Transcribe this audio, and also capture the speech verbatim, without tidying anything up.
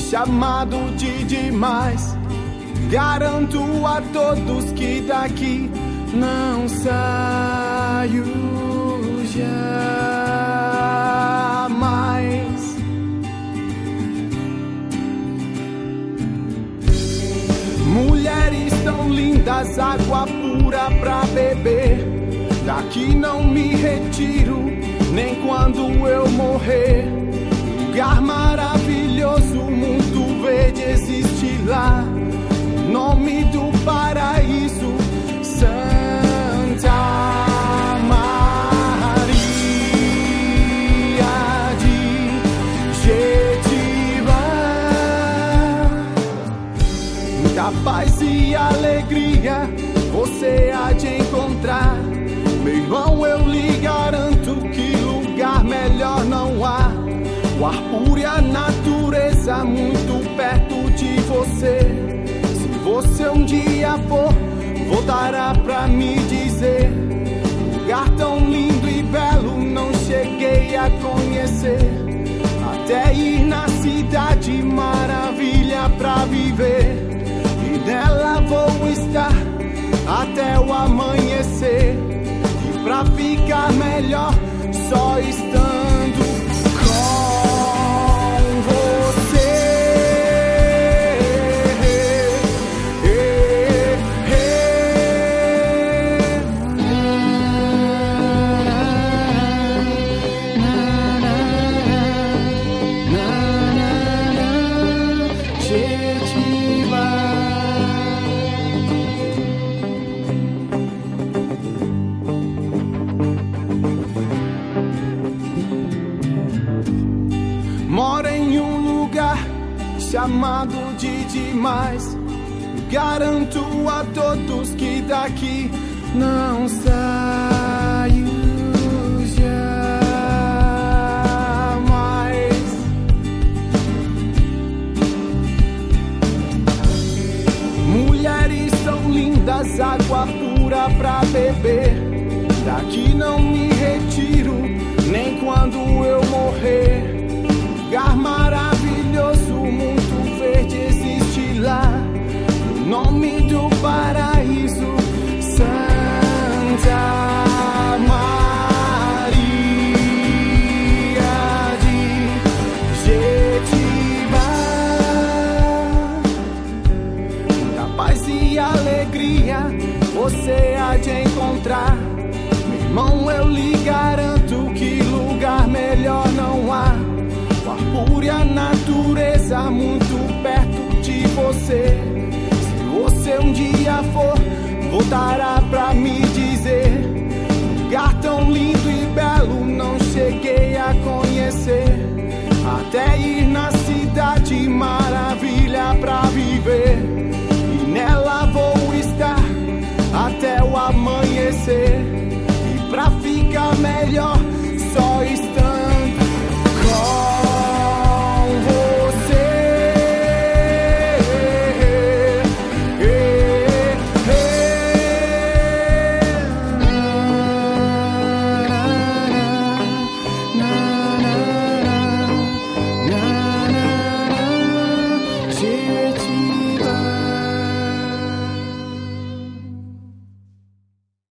chamado de demais. Garanto a todos que daqui não saio jamais. Mulheres tão lindas, água pura pra beber. Daqui não me retiro, nem quando eu morrer. Lugar maravilhoso, mundo verde existe lá. Nome do paraíso, Santa Maria de Jetibá. Muita paz e alegria você há de encontrar. Meu irmão, eu lhe garanto que lugar melhor não há. O ar puro e a natureza muito perto de você. Se você um dia for, voltará pra me dizer. Lugar tão lindo e belo não cheguei a conhecer. Até ir na cidade maravilha pra viver. E nela vou estar até o amanhecer. E pra ficar melhor, só estando com você. Moro em um lugar chamado de demais. Garanto a todos que daqui não saio jamais. Mulheres tão lindas, água pura pra beber. Daqui não me retiro, nem quando eu morrer. Lugar maravilhoso, muito verde existe lá. O nome do paraíso, Santa Maria de Jetibá. Muita paz e alegria você há de encontrar. Meu irmão, eu lhe garanto que lugar melhor não há. Pura e a natureza muito perto de você. Se você um dia for, voltará pra me dizer. Lugar tão lindo e belo não cheguei a conhecer. Até ir na cidade maravilha pra viver. E nela vou estar até o amanhecer. E pra ficar melhor,